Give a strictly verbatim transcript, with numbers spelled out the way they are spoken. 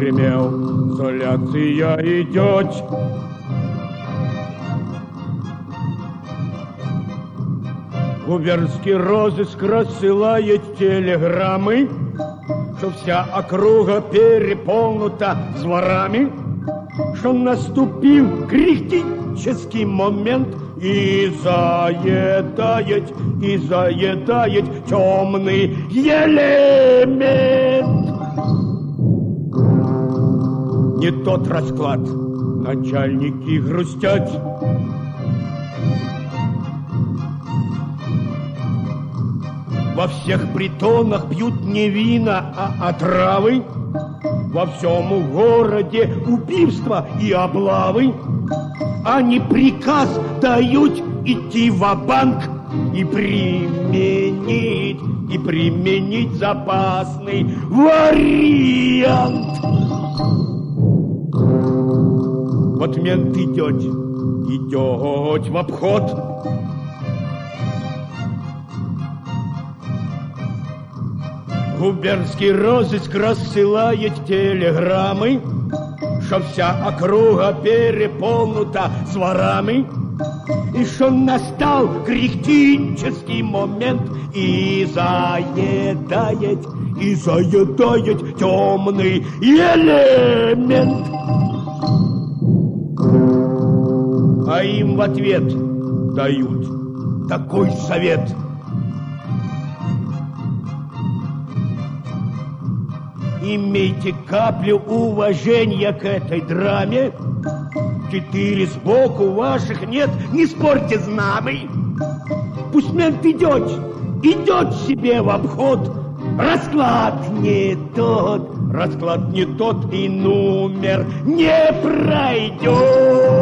прогремел, изоляция идет. Губернский розыск рассылает телеграммы, что вся округа переполнута зворами, что наступил критический момент, и заедает, и заедает темный элемент. Не тот расклад, начальники грустят. Во всех притонах пьют не вина, а отравы. Во всем городе убийства и облавы. Они приказ дают идти ва-банк и применить, и применить запасный вариант. Вот мент идет, идет в обход. Губернский розыск рассылает телеграммы, что вся округа переполнута зворами, и что настал критический момент, и заедает, и заедает темный элемент. А им в ответ дают такой совет: имейте каплю уважения к этой драме. Четыре сбоку ваших нет, не спорьте с нами. Пусть мент идет, идет себе в обход. Расклад не тот, расклад не тот, и номер не пройдет.